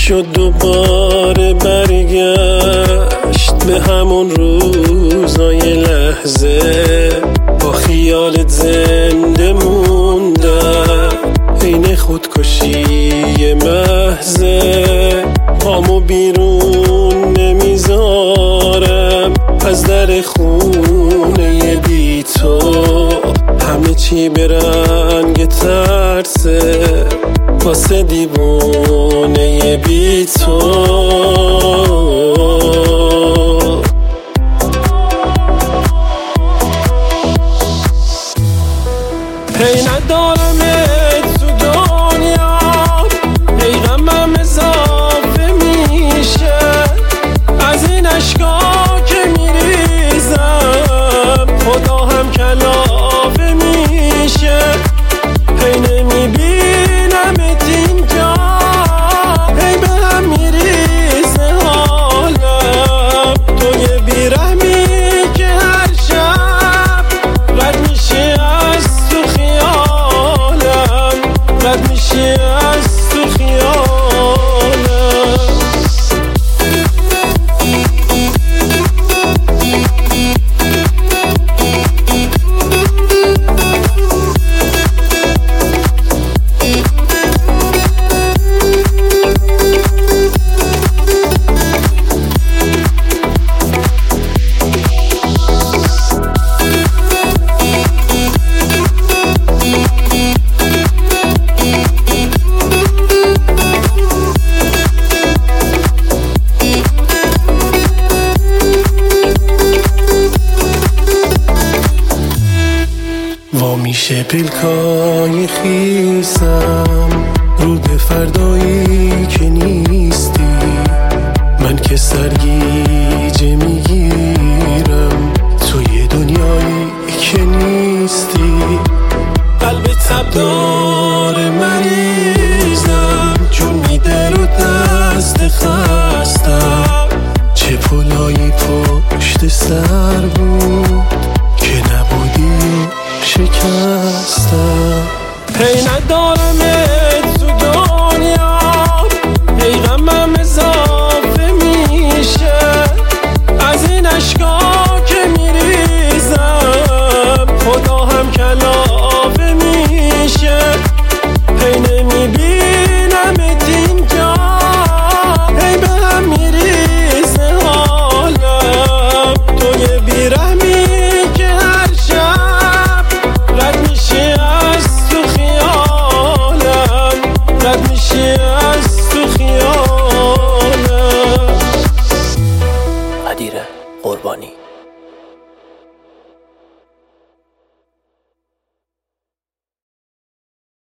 شد دوباره برگشت به همون روزای لحظه، با خیالت زنده موندم عین خودکشی محضه. پامو بیرون نمیذارم از در خونه بی تو، همه چی به رنگ ترسه واسه دیوونه بی تو. هی ندارم تو دنیا، هی غمم اضافه میشه از این اشکا که میریزم، خدا هم کلافه میشه. هی نمیبینمت اینجا، هی به هم میریزه حالم. تو یه بیرحمی که هر شب رد میشه از تو خیالم، رد میشه از تو خیالم. وا میشه پلکای خیسم رو به فردایی که نیستی، من که سرگیجه میگیرم توی دنیایی که نیستی. قلب تبدار مریضم جون میده رو دست خستم، چه پلایی پشت سر بود که نبودی شکستم. هی ندارم تو دنیا، هی غمم اضافه میشه از این اشکا که میریزم، خدا هم کلافه میشه. هی نمیبینمت اینجا، هی به هم میریزه حالم. تو یه بیرحمی که هر شب رد میشه از تو خیالم، رد میشه از تو خیالم. قدیر قربانی.